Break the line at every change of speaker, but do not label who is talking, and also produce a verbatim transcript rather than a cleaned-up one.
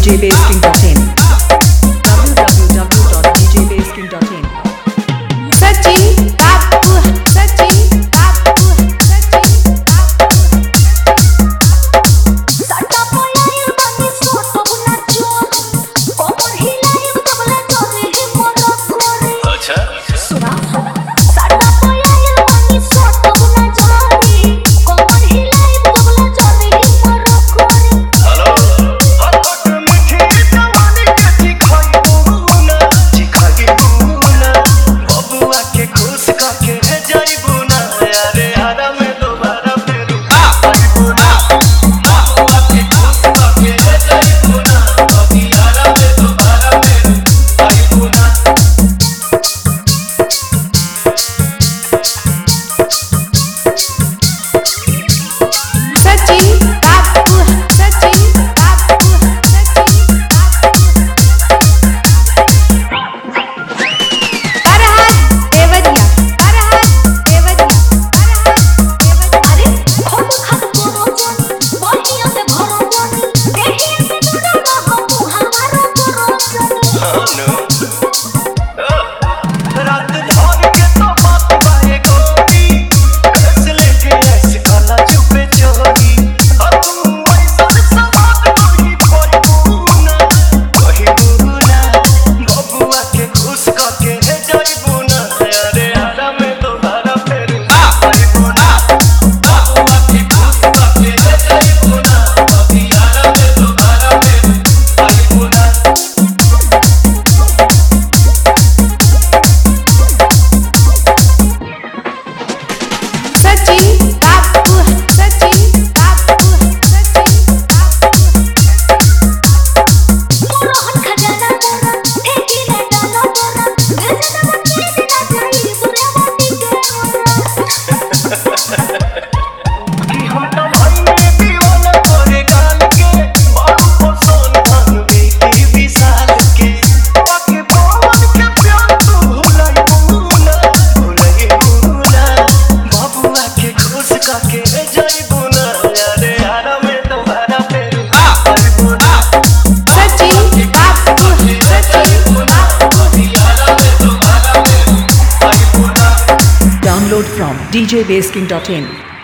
j baseking dot in w w w dot d j baseking dot in
Sachin Babu Sachin Babu Sachin Babu Sata poyair bani soto na chor komor hilaib tabla chore hi mora kore
अच्छा
suna sata poyair bani soto na chore komor hilaib tabla chore hi mora kore
hello हटपट मीठी जवानी के चिखाई ना चिखाई ना बबुआ के खुश करके जाइबू ना अरे हरा में दोबारा फेरू आइबू ना बबुआ के खुश करके जाइबू ना अभी हरा में दोबारा फेरू आइबू ना
Sachin Babu Sachin Babu Sachin Farhat Devadiya Farhat Devadiya Farhat Devadiya अरे हम खत करो जन बहिया से भरो जन देहिया से दूर ना हम हमारा करो जन
रात भर के तो बात बाए गोरी ऐसे लेके ऐसे काला चुपे चोरी अब तू ऐसा सवाल कोई कोई बुना कोई बुना बबुआ के खुश करके जाइबू ना अरे हरा में दोबारा फेरू आइबू ना बबुआ के खुश करके जाइबू ना अभी हरा में दोबारा फेरू आइबू ना
Sachin Babu Sachin Babu Sachin Babu Mohan khajana mera thekile dalo mera gajana bachhe na jai durewati ke
कि हम तो भाई में दीवाना तोरे गाल के बारू पसंद हम बेटी विशाल के ताकि पवन के प्यार तू भुलाई बुना भुलाई बुना बबुआ के खुश करके जाइबू ना अरे हरा में दोबारा फेरू आइबू ना
Sachin Babu Sachin Babu
अभी हरा में दोबारा फेरू आइबू ना
download from d j baseking dot in